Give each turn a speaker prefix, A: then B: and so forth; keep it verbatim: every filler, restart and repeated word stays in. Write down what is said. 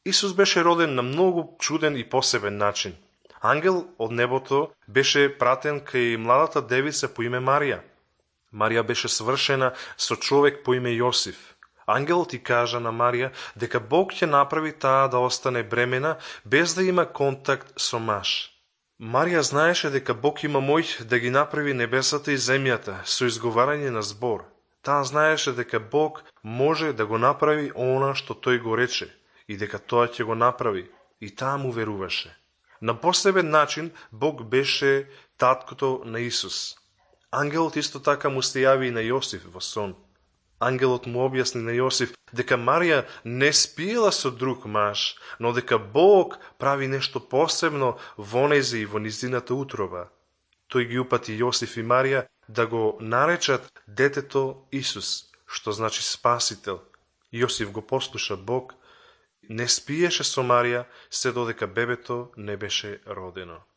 A: Исус беше роден на многу чуден и посебен начин. Ангел од небото беше пратен кај младата девица по име Марија. Марија беше свршена со човек по име Јосиф. Ангелот ти кажа на Марија дека Бог ќе направи таа да остане бремена без да има контакт со маж. Марија знаеше дека Бог има моќ да ги направи небесата и земјата со изговарање на збор. Таа знаеше дека Бог може да го направи она што тој го рече и дека тоа ќе го направи, и таа му веруваше. На посебен начин Бог беше таткото на Исус. Ангелот исто така му се јави и на Јосиф во сон. Ангелот му објасни на Јосиф дека Марија не спиела со друг маж, но дека Бог прави нешто посебно во нејзе и во низината утроба. Тој ги упати Јосиф и Марија да го наречат детето Исус, што значи Спасител. Јосиф го послуша Бог, не спиеше со Марија се додека бебето не беше родено.